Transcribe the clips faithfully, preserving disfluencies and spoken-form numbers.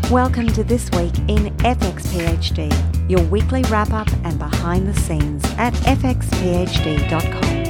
Welcome to This Week in F X PhD, your weekly wrap-up and behind the scenes at f x p h d dot com.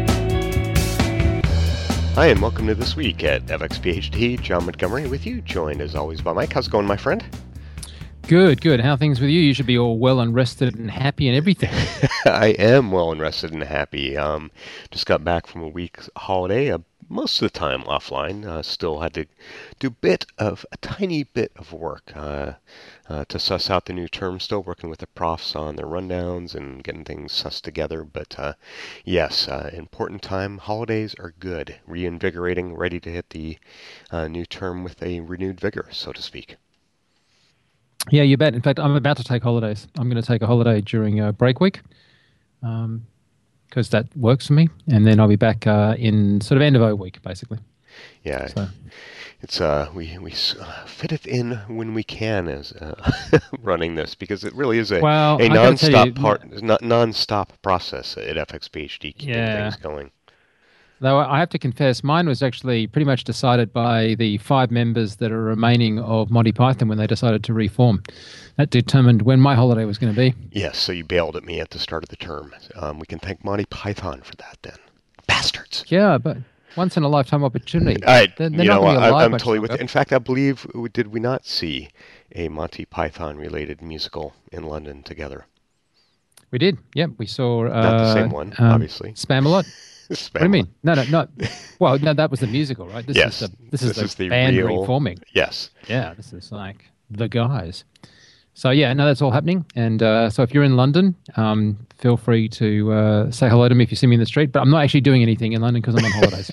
Hi, and welcome to This Week at F X PhD. John Montgomery with you, joined as always by Mike. How's it going, my friend? Good, good. How are things with you? You should be all well and rested and happy and everything. I am well and rested and happy. Um, just got back from a week's holiday, uh, most of the time offline. Uh, still had to do a bit of, a tiny bit of work uh, uh, to suss out the new term. Still working with the profs on their rundowns and getting things sussed together. But uh, yes, uh, important time. Holidays are good, reinvigorating, ready to hit the uh, new term with a renewed vigor, so to speak. Yeah, you bet. In fact, I'm about to take holidays. I'm going to take a holiday during uh, break week because um, that works for me. And then I'll be back uh, in sort of end of O week, basically. Yeah, so. it's uh, we we fit it in when we can as uh, running this because it really is a, well, a non-stop you, part, not non-stop process at F X PhD keeping yeah. things going. Though I have to confess, mine was actually pretty much decided by the five members that are remaining of Monty Python when they decided to reform. That determined when my holiday was going to be. Yes, so you bailed at me at the start of the term. Um, we can thank Monty Python for that then. Bastards. Yeah, but once in a lifetime opportunity. I, they're, they're you not know, going to be I, alive I'm much totally longer. with. In fact, I believe did we not see a Monty Python related musical in London together? We did. Yep, we saw. Uh, not the same one, um, obviously. Spamalot. Spam what do you mean? No, no, not. Well, no, that was the musical, right? This yes, is the this, this is the, is the band real, reforming. Yes. Yeah, this is like the guys. So yeah, no, that's all happening. And uh, so if you're in London, um, feel free to uh, say hello to me if you see me in the street. But I'm not actually doing anything in London because I'm on holidays.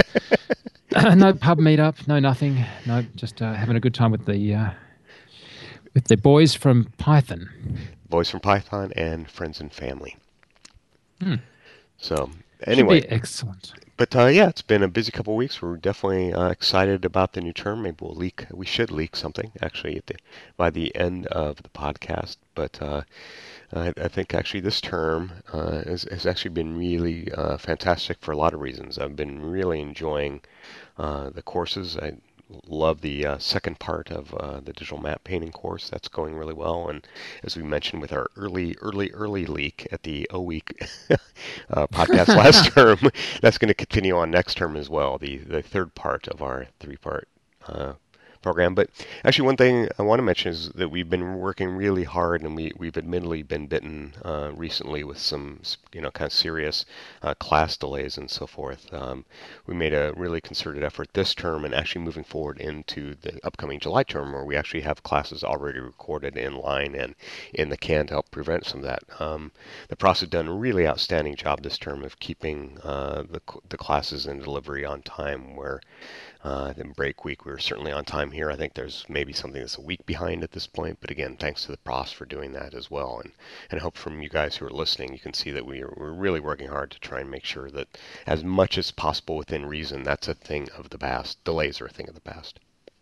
No pub meetup, no nothing. No, just uh, having a good time with the uh, with the boys from Python. Boys from Python and friends and family. Hmm. So anyway, Should be excellent. But uh, yeah, it's been a busy couple of weeks. We're definitely uh, excited about the new term. Maybe we'll leak. We should leak something actually at the, by the end of the podcast. But uh, I, I think actually this term uh, has, has actually been really uh, fantastic for a lot of reasons. I've been really enjoying uh, the courses. I love the uh, second part of uh, the digital map painting course. That's going really well. And as we mentioned with our early, early, early leak at the O Week uh, podcast last term, that's going to continue on next term as well, the, the third part of our three-part uh, program. But actually one thing I want to mention is that we've been working really hard, and we, we've admittedly been bitten uh, recently with some, you know, kind of serious uh, class delays and so forth. Um, we made a really concerted effort this term and actually moving forward into the upcoming July term where we actually have classes already recorded in line and in the can to help prevent some of that. Um, the profs have done a really outstanding job this term of keeping uh, the, the classes and delivery on time, where Uh, then break week, we were certainly on time here. I think there's maybe something that's a week behind at this point. But again, thanks to the profs for doing that as well. And, and I hope from you guys who are listening, you can see that we are, we're really working hard to try and make sure that as much as possible within reason, that's a thing of the past. Delays are a thing of the past.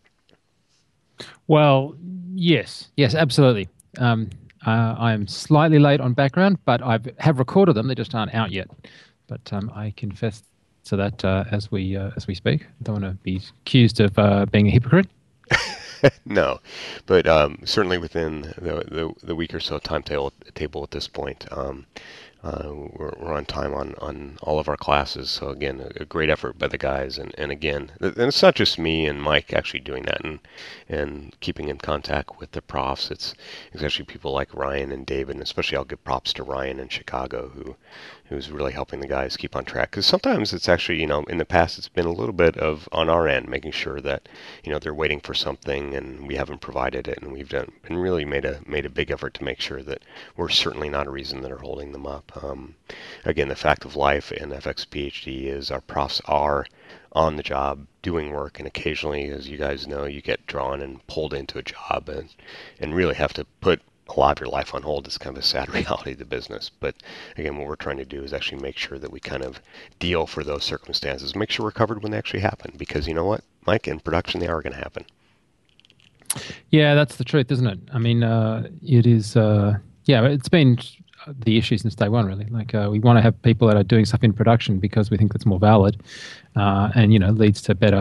Well, yes. Yes, absolutely. Um, uh, I'm slightly late on background, but I have recorded them. They just aren't out yet. But um, I confess to that uh, as we uh, as we speak. I don't want to be accused of uh, being a hypocrite. No, but um, certainly within the, the the week or so timetable table at this point, um, uh, we're, we're on time on, on all of our classes. So again, a, a great effort by the guys, and, and again, and it's not just me and Mike actually doing that and and keeping in contact with the profs. It's it's actually people like Ryan and David, and especially I'll give props to Ryan in Chicago who. who's really helping the guys keep on track. Because sometimes it's actually, you know, in the past it's been a little bit of on our end, making sure that, you know, they're waiting for something and we haven't provided it, and we've done and really made a made a big effort to make sure that we're certainly not a reason that are holding them up. Um, again, the fact of life in F X PhD is our profs are on the job doing work, and occasionally, as you guys know, you get drawn and pulled into a job and and really have to put a lot of your life on hold. Is kind of a sad reality of the business. But again, what we're trying to do is actually make sure that we kind of deal for those circumstances, make sure we're covered when they actually happen, because you know what, Mike, in production, they are going to happen. Yeah, that's the truth, isn't it? I mean, uh, it is, uh, yeah, it's been the issue since day one, really. Like, uh, we want to have people that are doing stuff in production because we think that's more valid uh, and, you know, leads to better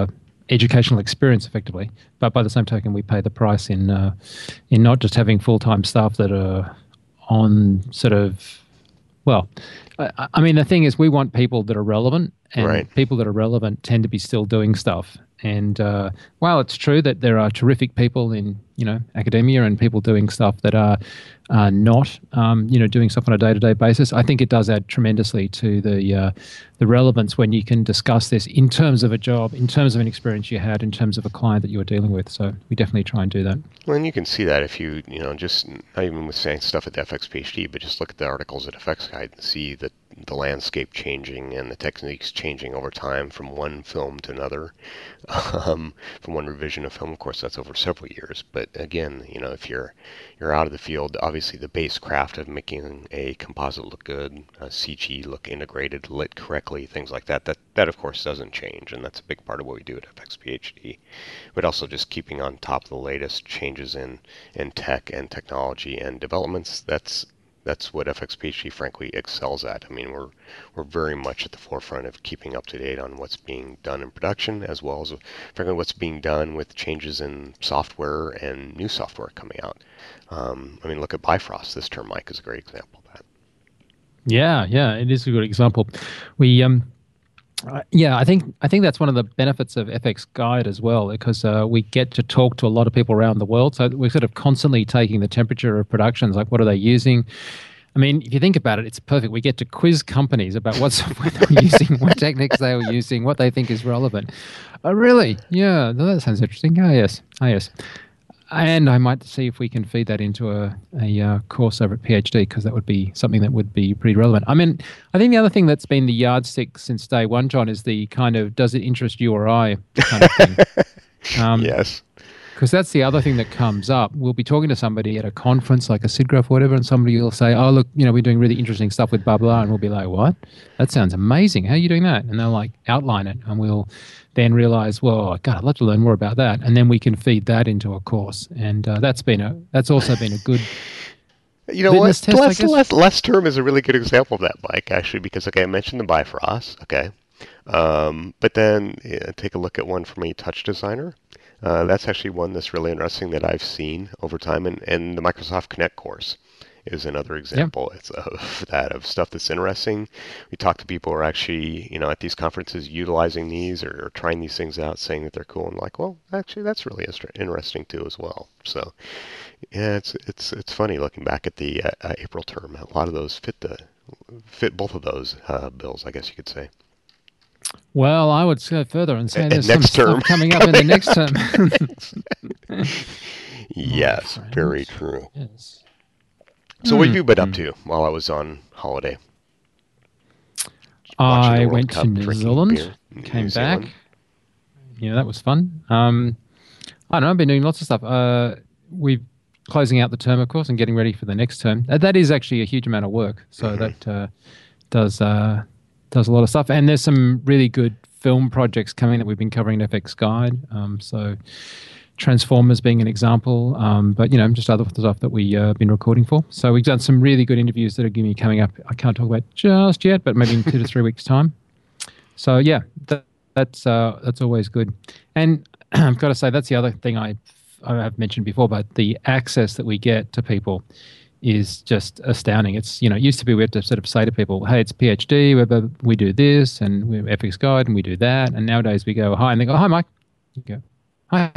educational experience effectively. But by the same token, we pay the price in uh, in not just having full-time staff that are on sort of, well, I, I mean, the thing is we want people that are relevant, and right. people that are relevant tend to be still doing stuff. And uh, while it's true that there are terrific people in, you know, academia and people doing stuff that are uh, not, um, you know, doing stuff on a day-to-day basis, I think it does add tremendously to the uh, the relevance when you can discuss this in terms of a job, in terms of an experience you had, in terms of a client that you were dealing with. So we definitely try and do that. Well, and you can see that if you, you know, just not even with saying stuff at the F X PhD, but just look at the articles at F X Guide and see that the landscape changing and the techniques changing over time from one film to another, um, from one revision of film. Of course, that's over several years. But again, you know, if you're you're out of the field, obviously the base craft of making a composite look good, a C G look integrated, lit correctly, things like that, that that of course doesn't change, and that's a big part of what we do at F X PhD. But also just keeping on top of the latest changes in in tech and technology and developments. That's That's what F X PhD, frankly, excels at. I mean, we're we're very much at the forefront of keeping up to date on what's being done in production, as well as, frankly, what's being done with changes in software and new software coming out. Um, I mean, look at Bifrost. This term, Mike, is a great example of that. Yeah, yeah, it is a good example. We, um, uh, yeah, I think I think that's one of the benefits of F X Guide as well, because uh, we get to talk to a lot of people around the world. So we're sort of constantly taking the temperature of productions, like what are they using? I mean, if you think about it, it's perfect. We get to quiz companies about what software they're using, what techniques they were using, what they think is relevant. Oh, really? Yeah, that sounds interesting. Oh, yes. Oh, yes. And I might see if we can feed that into a, a uh, course over at PhD, because that would be something that would be pretty relevant. I mean, I think the other thing that's been the yardstick since day one, John, is the kind of does it interest you or I kind of thing. Um, yes. Because that's the other thing that comes up. We'll be talking to somebody at a conference like a SIGGRAPH or whatever, and somebody will say, oh, look, you know, we're doing really interesting stuff with blah, blah, and we'll be like, what? That sounds amazing. How are you doing that? And they'll like outline it, and we'll then realize, well, God, I'd love to learn more about that. And then we can feed that into a course. And uh, that's been a that's also been a good You know what? test, Less, less, less term is a really good example of that, Mike, actually, because, okay, I mentioned the Bifrost, okay. Um, but then yeah, take a look at one from a touch designer. Uh, that's actually one that's really interesting that I've seen over time, and, and the Microsoft Connect course is another example. Yep. It's of that, of stuff that's interesting. We talk to people who are actually, you know, at these conferences utilizing these or, or trying these things out, saying that they're cool, and like, well, actually, that's really interesting too as well. So, yeah, it's it's it's funny looking back at the uh, uh, April term. A lot of those fit the fit both of those uh, bills, I guess you could say. Well, I would go further and say and there's next some term. stuff coming up in the next term. Yes, very true. Yes. So what have you been up to while I was on holiday? I went to New Zealand, came back. Yeah, that was fun. Um, I don't know, I've been doing lots of stuff. Uh, we're closing out the term, of course, and getting ready for the next term. Uh, that is actually a huge amount of work. So mm-hmm. that uh, does uh, does a lot of stuff. And there's some really good film projects coming that we've been covering at F X Guide. Um, so Transformers being an example, um, but, you know, just other stuff that we've uh, been recording for. So we've done some really good interviews that are going to be coming up. I can't talk about just yet, but maybe in two to three weeks' time. So, yeah, that, that's uh, that's always good. And I've got to say, that's the other thing I, I have mentioned before, but the access that we get to people is just astounding. It's, you know, it used to be we had to sort of say to people, hey, it's PhD, we, we do this, and we have F X Guide, and we do that. And nowadays we go, hi, and they go, hi, Mike. You go, hi.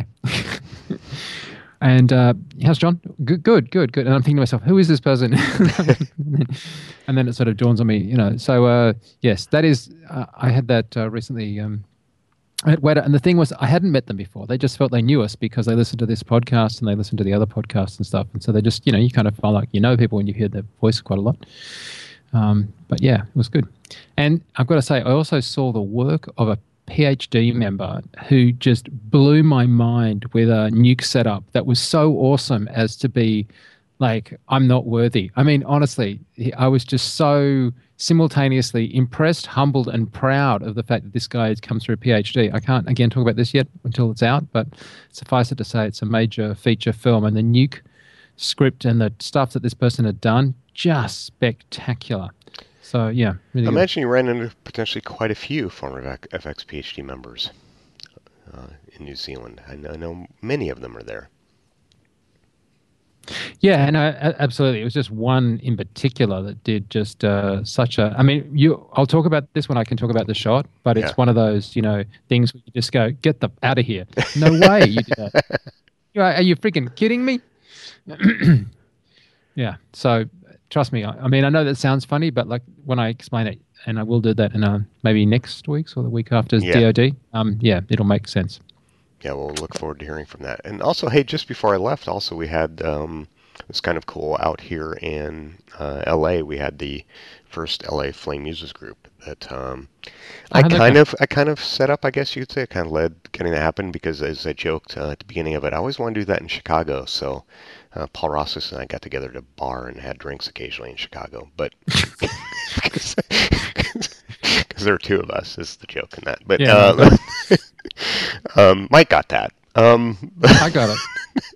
And uh, how's John? Good, good, good, good. And I'm thinking to myself, who is this person? And then it sort of dawns on me, you know. So, uh, yes, that is, uh, I had that uh, recently um, at Weta. And the thing was, I hadn't met them before. They just felt they knew us because they listened to this podcast and they listened to the other podcasts and stuff. And so they just, you know, you kind of feel like you know people when you hear their voice quite a lot. Um, but yeah, it was good. And I've got to say, I also saw the work of a PhD member who just blew my mind with a Nuke setup that was so awesome as to be like, I'm not worthy. I mean, honestly, I was just so simultaneously impressed, humbled, and proud of the fact that this guy has come through a PhD. I can't, again, talk about this yet until it's out, but suffice it to say it's a major feature film. And the Nuke script and the stuff that this person had done, just spectacular. So, yeah, really I good. imagine you ran into potentially quite a few former F X PhD members. uh, in New Zealand. I know, I know many of them are there. Yeah, and uh, absolutely. It was just one in particular that did just uh, such a. I mean, you. I'll talk about this when I can talk about the shot, but it's Yeah. one of those, you know, things where you just go, "Get the out of here!" No way you did that. You are, are you freaking kidding me? Yeah. So trust me. I, I mean, I know that sounds funny, but like when I explain it, and I will do that in uh, maybe next week's or the week after's Yeah. D O D. Um, yeah, it'll make sense. Yeah, we'll look forward to hearing from that. And also, hey, just before I left, also we had um, it was kind of cool out here in uh, L A. We had the first L A Flame Users group that um, I how'd that kind go? of I kind of set up, I guess you could say. I kind of led getting that happen because, as I joked uh, at the beginning of it, I always want to do that in Chicago. So uh, Paul Rossis and I got together at a bar and had drinks occasionally in Chicago, but. Because there are two of us, is the joke in that. But Yeah, uh, um, Mike got that. Um, I got it.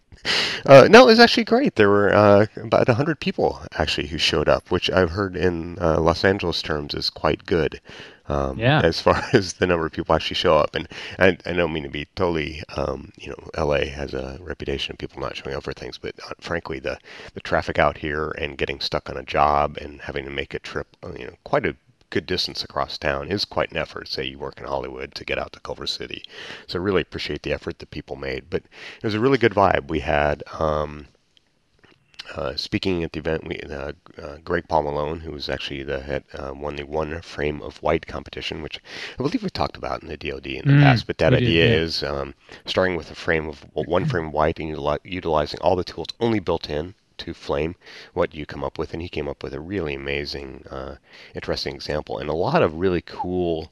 uh, no, it was actually great. There were uh, about one hundred people actually who showed up, which I've heard in uh, Los Angeles terms is quite good. Um, Yeah. As far as the number of people actually show up, and I, I don't mean to be totally, um, you know, L A has a reputation of people not showing up for things, but uh, frankly, the the traffic out here and getting stuck on a job and having to make a trip, uh, you know, quite a good distance across town is quite an effort. Say you work in Hollywood to get out to Culver City, so I really appreciate the effort that people made. But it was a really good vibe. We had. Um, Uh, speaking at the event, we uh, uh, Greg Paul Malone, who was actually the head, uh, won the One Frame of White competition, which I believe we talked about in the D O D in the Mm, past. But that we did, idea yeah. is um, starting with a frame of well, one frame of white and utili- utilizing all the tools only built in to Flame, what you come up with. And he came up with a really amazing, uh, interesting example and a lot of really cool,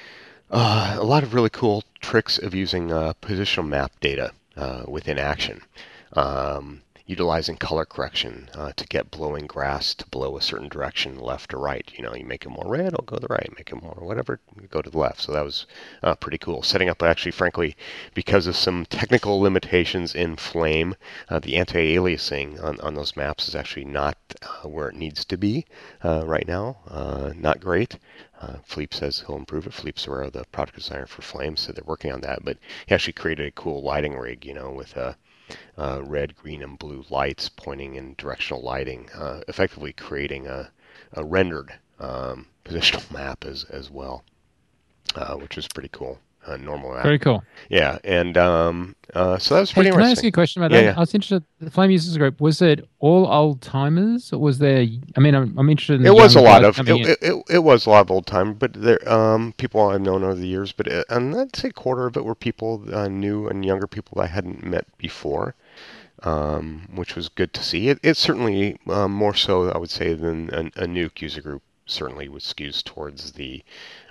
uh, a lot of really cool tricks of using uh, positional map data uh, within action. Um, utilizing color correction uh, to get blowing grass to blow a certain direction, left or right. You know, you make it more red, it'll go to the right. Make it more whatever, go to the left. So that was uh, pretty cool. Setting up, actually, frankly, because of some technical limitations in Flame, uh, the anti-aliasing on, on those maps is actually not uh, where it needs to be uh, right now. Uh, not great. Uh, Philippe says he'll improve it. Philippe Serrero, the product designer for Flame, said they're working on that. But he actually created a cool lighting rig, you know, with a Uh, red, green, and blue lights pointing in directional lighting, uh, effectively creating a, a rendered um, positional map as as well, uh, which is pretty cool. A normal map. Very cool. Yeah, and um, uh, so that was Hey, pretty can I ask interesting. you a question about Yeah, that? yeah. I was interested. The Flame Users Group, was it all old timers? Or was there? I mean, I'm, I'm interested in. It the was a young lot guys of it, coming in. it, it, it was a lot of old time, but there um, people I've known over the years. But uh, and I'd say a quarter of it were people uh, new and younger people that I hadn't met before. Um, which was good to see. It, it's certainly uh, more so, I would say, than a, a nuke user group. Certainly, would skews towards the,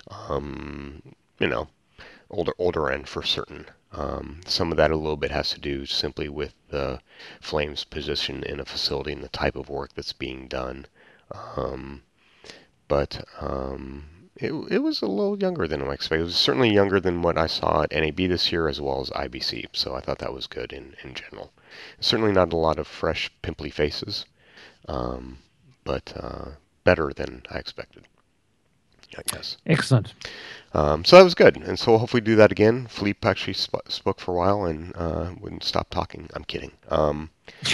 um, you know, older older end for certain. Um, some of that a little bit has to do simply with the Flame's position in a facility and the type of work that's being done. Um, but um, it it was a little younger than I expected. It was certainly younger than what I saw at N A B this year, as well as I B C. So I thought that was good in in general. Certainly not a lot of fresh, pimply faces, um, but uh, better than I expected, I guess. Excellent. Um, so that was good, and so we'll hopefully do that again. Philippe actually sp- spoke for a while and uh, wouldn't stop talking. I'm kidding. Um,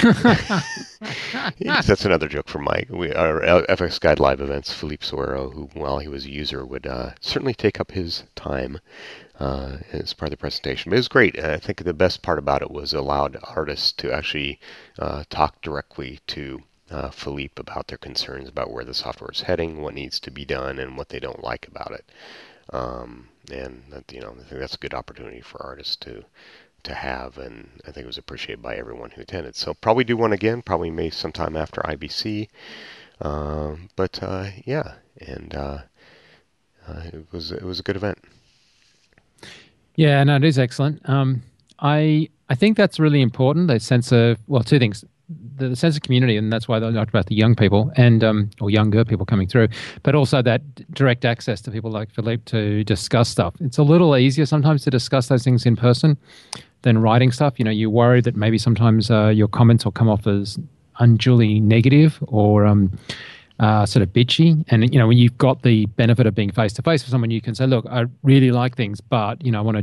that's another joke from Mike. We, our F X Guide live events, Philippe Serrero, who while he was a user, would uh, certainly take up his time uh, as part of the presentation. But it was great. And I think the best part about it was allowed artists to actually uh, talk directly to uh, Philippe about their concerns about where the software is heading, what needs to be done, and what they don't like about it. Um, and that, you know, I think that's a good opportunity for artists to to have, and I think it was appreciated by everyone who attended. So probably do one again, probably maybe sometime after I B C. Um, but uh, yeah, and uh, uh, it was it was a good event. Yeah, no, it is excellent. Um, I I think that's really important. The sense of well, two things: the, the sense of community, and that's why I talked about the young people and um, or younger people coming through, but also that direct access to people like Philippe to discuss stuff. It's a little easier sometimes to discuss those things in person than writing stuff. You know, you worry that maybe sometimes uh, your comments will come off as unduly negative or um, uh, sort of bitchy. And, you know, when you've got the benefit of being face-to-face with someone, you can say, look, I really like things, but, you know, I want to just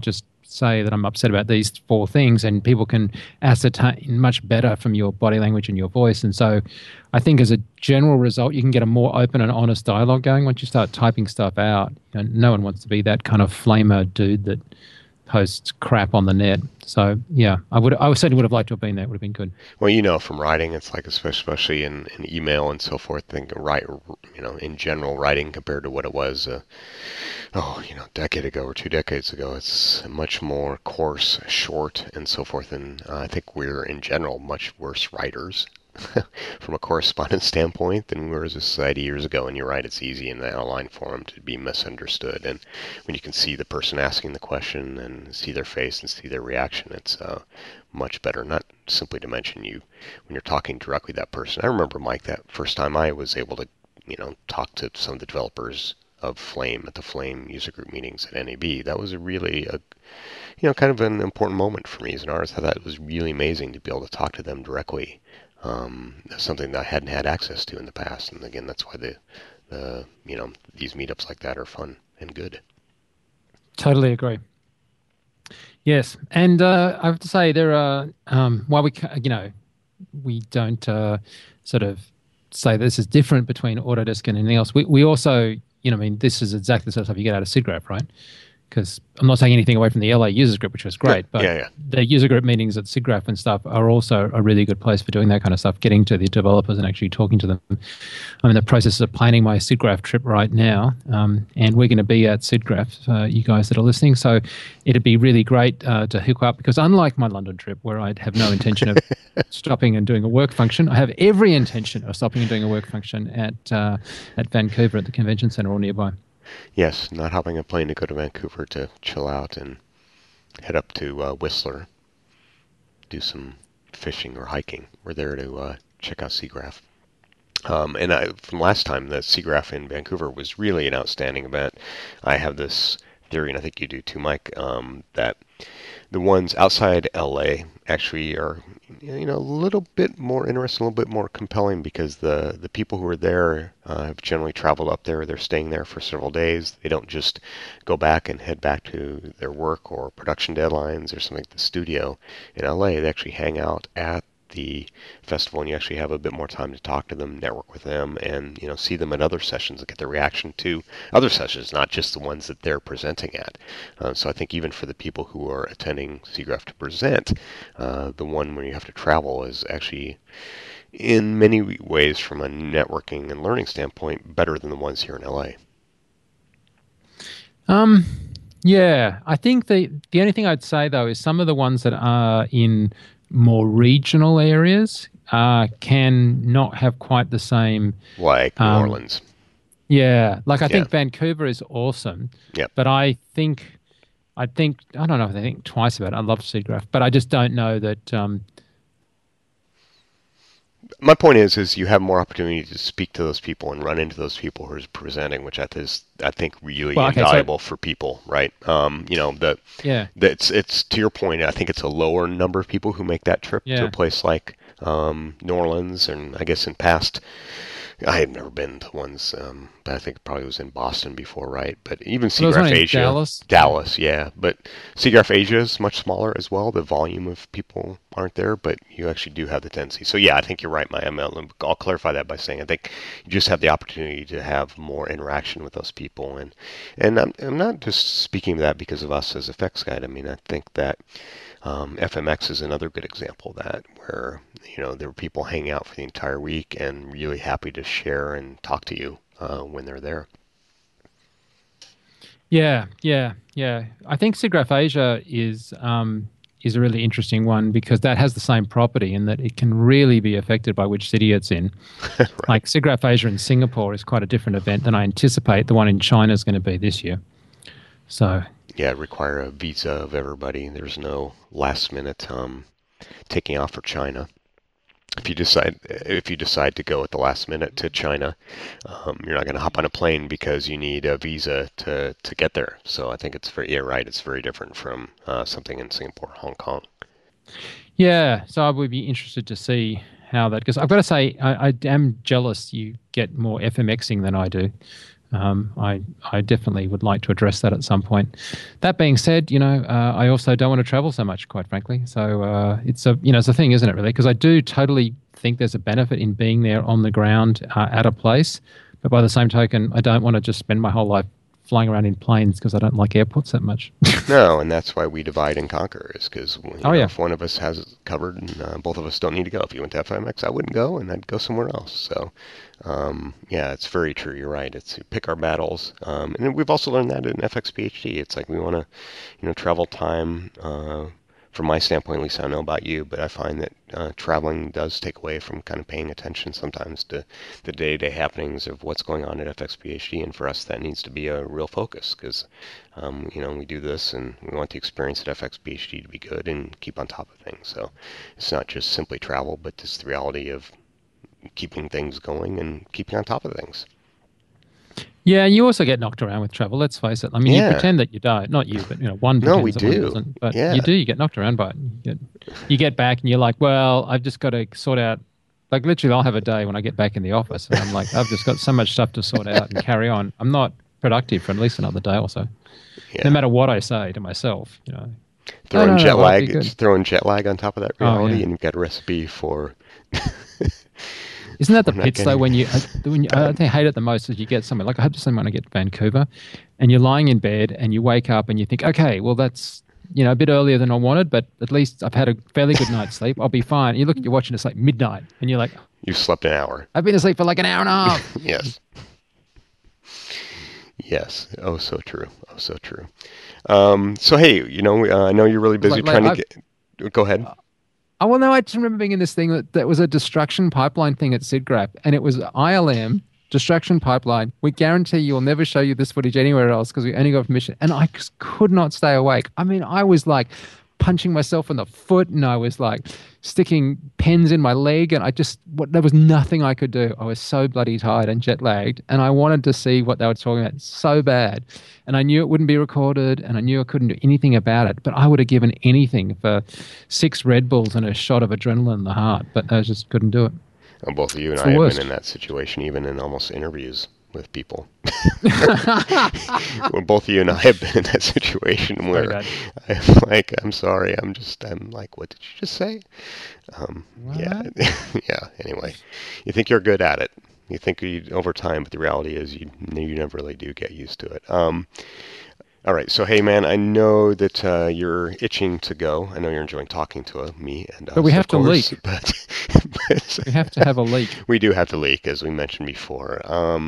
say that I'm upset about these four things, and people can ascertain much better from your body language and your voice. And so I think as a general result, you can get a more open and honest dialogue going once you start typing stuff out. You know, no one wants to be that kind of flamer dude that posts crap on the net. So yeah, I would I certainly would have liked to have been there. It would have been good. Well, you know, from writing, it's like especially in, in email and so forth. Think write, you know, in general, writing compared to what it was, uh, oh, you know, a decade ago or two decades ago, it's much more coarse, short, and so forth. And uh, I think we're in general much worse writers from a correspondence standpoint than we were as a society years ago. And you're right, it's easy in the online forum to be misunderstood. And when you can see the person asking the question and see their face and see their reaction, it's uh, much better. Not simply to mention you when you're talking directly to that person. I remember, Mike, that first time I was able to, you know, talk to some of the developers of Flame at the Flame user group meetings at N A B. That was a really, a, you know, kind of an important moment for me as an artist. I thought it was really amazing to be able to talk to them directly. Um, something that I hadn't had access to in the past. And again, that's why the, the, you know, these meetups like that are fun and good. Totally agree. Yes. And uh, I have to say there are, um, while we, you know, we don't uh, sort of say this is different between Autodesk and anything else. We, we also, you know, I mean, this is exactly the sort of stuff you get out of SIGGRAPH, right? Because I'm not taking anything away from the L A users group, which was great, but yeah, yeah. the user group meetings at SIGGRAPH and stuff are also a really good place for doing that kind of stuff, getting to the developers and actually talking to them. I'm in the process of planning my SIGGRAPH trip right now, um, and we're going to be at SIGGRAPH, uh, you guys that are listening, so it'd be really great uh, to hook up, because unlike my London trip, where I'd have no intention of stopping and doing a work function, I have every intention of stopping and doing a work function at, uh, at Vancouver at the convention centre or nearby. Yes, not hopping a plane to go to Vancouver to chill out and head up to uh, Whistler, do some fishing or hiking. We're there to uh, check out SIGGRAPH. Um, and I, from last time, the SIGGRAPH in Vancouver was really an outstanding event. I have this theory, and I think you do too, Mike, um, that the ones outside L A actually are, you know, a little bit more interesting, a little bit more compelling, because the, the people who are there uh, have generally traveled up there. They're staying there for several days. They don't just go back and head back to their work or production deadlines or something like the studio in L A. They actually hang out at the festival, and you actually have a bit more time to talk to them, network with them, and, you know, see them at other sessions and get their reaction to other sessions, not just the ones that they're presenting at. Uh, so I think even for the people who are attending SIGGRAPH to present, uh, the one where you have to travel is actually, in many ways, from a networking and learning standpoint, better than the ones here in L A. Um, yeah, I think the the only thing I'd say though is some of the ones that are in more regional areas uh, can not have quite the same. Like New um, Orleans. Yeah, like I Yeah. think Vancouver is awesome. Yep. But I think, I think, I don't know if I think twice about it. I love SIGGRAPH, but I just don't know that. Um, My point is, is you have more opportunity to speak to those people and run into those people who are presenting, which I, is, I think really Well, okay, so- invaluable for people, right? Um, you know, the, yeah. the it's it's to your point. I think it's a lower number of people who make that trip to Yeah. a place like um, New Orleans, and I guess in past. I had never been to ones, um, but I think it probably was in Boston before, right? But even Well, there was one SIGGRAPH in Asia, Dallas. Dallas, yeah. But SIGGRAPH Asia is much smaller as well. The volume of people aren't there, but you actually do have the tendency. So yeah, I think you're right, Maya. I'll clarify that by saying I think you just have the opportunity to have more interaction with those people, and and I'm, I'm not just speaking of that because of us as Effects Guide. I mean, I think that. Um, F M X is another good example of that, where, you know, there were people hanging out for the entire week and really happy to share and talk to you uh, when they're there. Yeah, yeah, yeah. I think SIGGRAPH Asia is um, is a really interesting one because that has the same property in that it can really be affected by which city it's in. Right. Like SIGGRAPH Asia in Singapore is quite a different event than I anticipate the one in China is going to be this year. So Yeah, require a visa of everybody. There's no last minute um, taking off for China. If you decide if you decide to go at the last minute to China, um, you're not going to hop on a plane because you need a visa to, to get there. So I think it's very yeah right. It's very different from uh, something in Singapore, Hong Kong. yeah, so I would be interested to see how that. Because I've got to say, I, I am jealous you get more FMXing than I do. Um, I I definitely would like to address that at some point. That being said, you know, uh, I also don't want to travel so much, quite frankly. So uh, it's a you know it's a thing, isn't it? Really, because I do totally think there's a benefit in being there on the ground uh, at a place, but by the same token, I don't want to just spend my whole life flying around in planes because I don't like airports that much. No, and that's why we divide and conquer, is because you Oh, know, yeah. if one of us has it covered and uh, both of us don't need to go. If you went to F M X, I wouldn't go, and I'd go somewhere else. So, um, yeah, it's very true. You're right. It's pick our battles, um, and we've also learned that in F X P H D. It's like we want to, you know, travel time. Uh, from my standpoint, at least I don't know about you, but I find that uh, traveling does take away from kind of paying attention sometimes to the day-to-day happenings of what's going on at F X P H D, and for us that needs to be a real focus because, um, you know, we do this and we want the experience at F X P H D to be good and keep on top of things. So it's not just simply travel, but just the reality of keeping things going and keeping on top of things. Yeah, and you also get knocked around with travel. Let's face it. I mean, Yeah. you pretend that you don't. Not you, but you know, one No, pretends we that one do. doesn't. But Yeah. you do. You get knocked around by it. You get, you get back, and you're like, well, I've just got to sort out. Like literally, I'll have a day when I get back in the office, and I'm like, I've just got so much stuff to sort out and carry on. I'm not productive for at least another day or so. Yeah. No matter what I say to myself, you know. Throwing no, no, jet no, I'll lag, be good. throwing jet lag on top of that Oh, reality, yeah. and you've got a recipe for. Isn't that the We're not pits though? getting- When you, uh, when you, I think I hate it the most is you get something like I hope to when I get to Vancouver, and you're lying in bed and you wake up and you think, okay, well that's you know a bit earlier than I wanted, but at least I've had a fairly good night's sleep. I'll be fine. You look at your watch and it's like midnight, and you're like, You've slept an hour. I've been asleep for like an hour and a half. Yes. Yes. Oh, so true. Oh, so true. Um, so hey, you know, uh, I know you're really busy Like- like trying to I've- get. Go ahead. Oh, well, no, I just remember being in this thing that, that was a destruction pipeline thing at SIDGRAP, and it was I L M, destruction pipeline. We guarantee you will never show you this footage anywhere else because we only got permission. And I just could not stay awake. I mean, I was like punching myself in the foot, and I was like sticking pens in my leg, and I just, what, there was nothing I could do. I was so bloody tired and jet lagged, and I wanted to see what they were talking about so bad. And I knew it wouldn't be recorded, and I knew I couldn't do anything about it, but I would have given anything for six Red Bulls and a shot of adrenaline in the heart, but I just couldn't do it. Well, both of you and It's I the have worst. been in that situation, even in almost interviews with people. Well, both of you and I have been in that situation where bad. I'm like, I'm sorry, I'm just, I'm like, what did you just say? Um, yeah, yeah. Anyway, you think you're good at it. You think you over time, but the reality is you you never really do get used to it. Um, all right, so hey man, I know that uh, you're itching to go. I know you're enjoying talking to uh, me and us, But we have of to course, leak. But, but We have to have a leak. we do have to leak, as we mentioned before.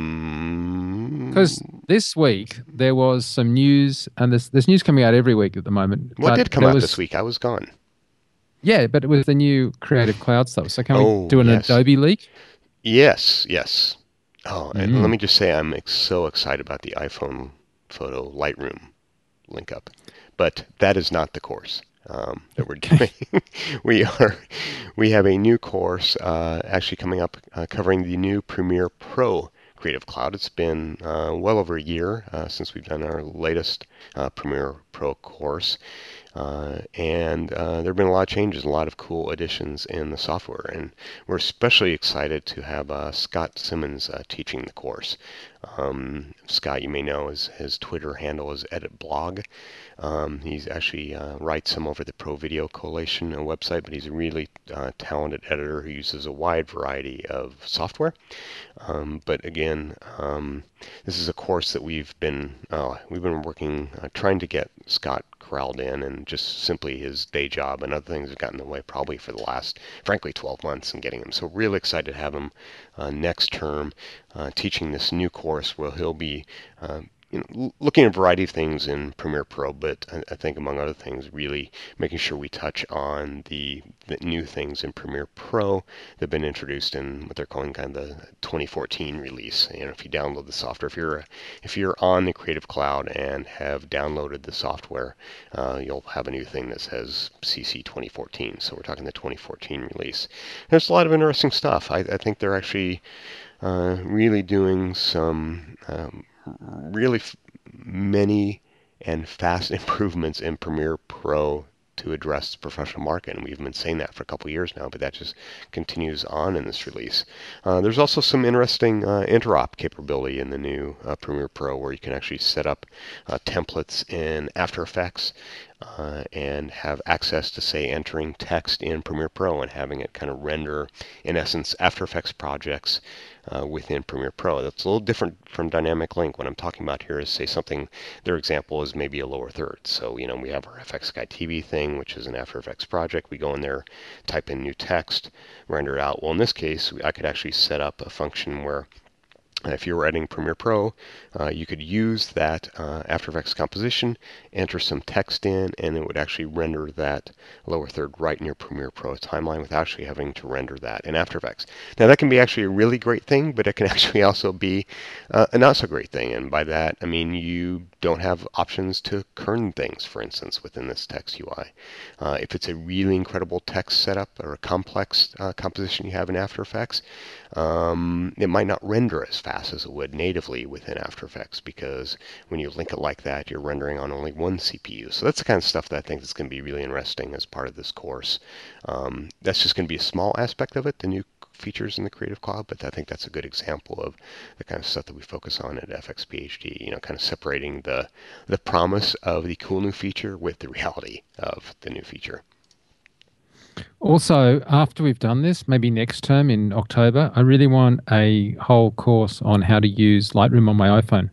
Um, Because this week there was some news, and there's, there's news coming out every week at the moment. what but did come there out was- this week? I was gone. Yeah, but it was the new Creative Cloud stuff. So can Oh, we do an yes. Adobe leak? Yes, yes. Oh, and Mm. let me just say, I'm ex- so excited about the iPhone photo Lightroom link up, but that is not the course um, that we're doing. we are, we have a new course uh, actually coming up uh, covering the new Premiere Pro Creative Cloud. It's been uh, well over a year uh, since we've done our latest uh, Premiere Pro course. Uh, and uh, there have been a lot of changes, a lot of cool additions in the software, and we're especially excited to have uh, Scott Simmons uh, teaching the course. Um, Scott, you may know, his, his Twitter handle is editblog. Um, he's actually uh, writes some over the Pro Video Coalition uh, website, but he's a really uh, talented editor who uses a wide variety of software. Um, but again, um, this is a course that we've been uh, we've been working, uh, trying to get Scott corralled in, and just simply his day job and other things have gotten in the way probably for the last, frankly, twelve months in getting him. So really excited to have him uh, next term uh, teaching this new course where he'll be uh, you know, l- looking at a variety of things in Premiere Pro, but I, I think among other things, really making sure we touch on the, the new things in Premiere Pro that have been introduced in what they're calling kind of the twenty fourteen release. You know, if you download the software, if you're if you're on the Creative Cloud and have downloaded the software, uh, you'll have a new thing that says C C twenty fourteen. So we're talking the twenty fourteen release. There's a lot of interesting stuff. I, I think they're actually uh, really doing some um, really f- many and fast improvements in Premiere Pro to address the professional market, and we've been saying that for a couple of years now, but that just continues on in this release. Uh, there's also some interesting uh, interop capability in the new uh, Premiere Pro, where you can actually set up uh, templates in After Effects uh, and have access to, say, entering text in Premiere Pro and having it kind of render, in essence, After Effects projects uh, within Premiere Pro. That's a little different from Dynamic Link. What I'm talking about here is, say, something, their example is maybe a lower third. So, you know, we have our F X Sky T V thing, which is an After Effects project. We go in there, type in new text, render it out. Well, in this case, I could actually set up a function where if you were editing Premiere Pro, uh, you could use that uh, After Effects composition, enter some text in, and it would actually render that lower third right in your Premiere Pro timeline without actually having to render that in After Effects. Now, that can be actually a really great thing, but it can actually also be uh, a not so great thing. And by that, I mean you don't have options to kern things, for instance, within this text U I. Uh, if it's a really incredible text setup or a complex uh, composition you have in After Effects, um, it might not render as fast as it would natively within After Effects, because when you link it like that, you're rendering on only one C P U. So that's the kind of stuff that I think is going to be really interesting as part of this course. Um, that's just going to be a small aspect of it, the new features in the Creative Cloud, but I think that's a good example of the kind of stuff that we focus on at F X P H D, you know, kind of separating the the promise of the cool new feature with the reality of the new feature. Also, after we've done this, maybe next term in October, I really want a whole course on how to use Lightroom on my iPhone.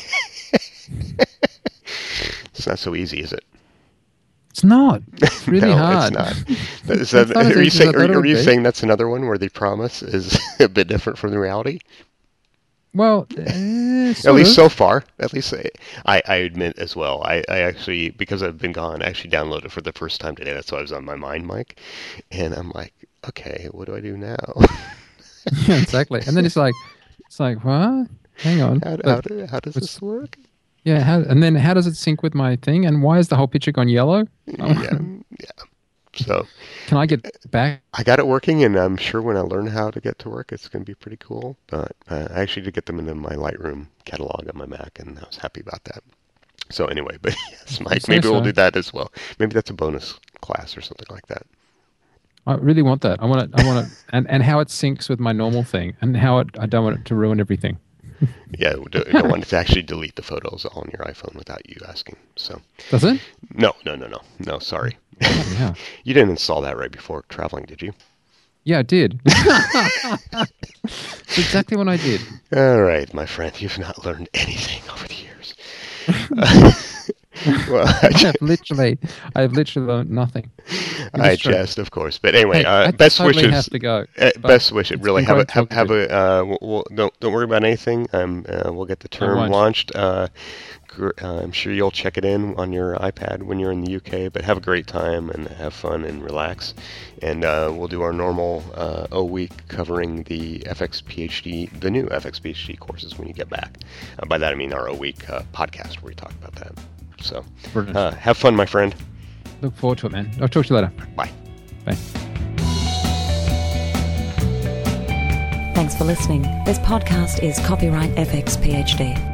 It's not so easy, is it? It's not. It's really no, hard. It's not. Is that, not are you, saying, are, are you be. saying that's another one where the promise is a bit different from the reality? Well, uh, at least of. so far. At least I, I admit as well. I, I actually, because I've been gone, I actually downloaded it for the first time today. That's why I was on my mind, Mike. And I'm like, okay, what do I do now? Yeah, exactly. And then it's like, it's like, what? Hang on. How, how, do, how does this work? Yeah, how, and then how does it sync with my thing? And why is the whole picture gone yellow? Yeah, yeah. So can I get back? I got it working, and I'm sure when I learn how to get to work, it's going to be pretty cool. But uh, I actually did get them into my Lightroom catalog on my Mac, and I was happy about that. So anyway, but yes, Mike, maybe so. We'll do that as well. Maybe that's a bonus class or something like that. I really want that. I want it. I want it, and and how it syncs with my normal thing, and how it. I don't want it to ruin everything. Yeah, I don't want it to actually delete the photos all on your iPhone without you asking. So does it? No, no, no, no, no. Sorry. Oh, yeah. You didn't install that right before traveling, did you? Yeah, I did. That's exactly what I did. All right, my friend, you've not learned anything over the years. uh, well, I have literally, I've literally learned nothing. I jest, of course, but anyway, hey, uh, I best totally wishes. Have to go. Uh, best wishes. Really, have a have, have a. Uh, we'll, we'll, don't don't worry about anything. Um, uh, we'll get the term launched. Uh, gr- uh, I'm sure you'll check it in on your iPad when you're in the U K. But have a great time and have fun and relax. And uh, we'll do our normal uh, O week covering the F X P H D, the new F X P H D courses when you get back. Uh, by that I mean our O week uh, podcast where we talk about that. So uh, have fun, my friend. Look forward to it, man. I'll talk to you later. Bye. Bye. Thanks for listening. This podcast is copyright F X P H D.